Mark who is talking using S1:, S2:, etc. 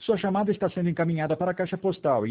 S1: Sua chamada está sendo encaminhada para a caixa postal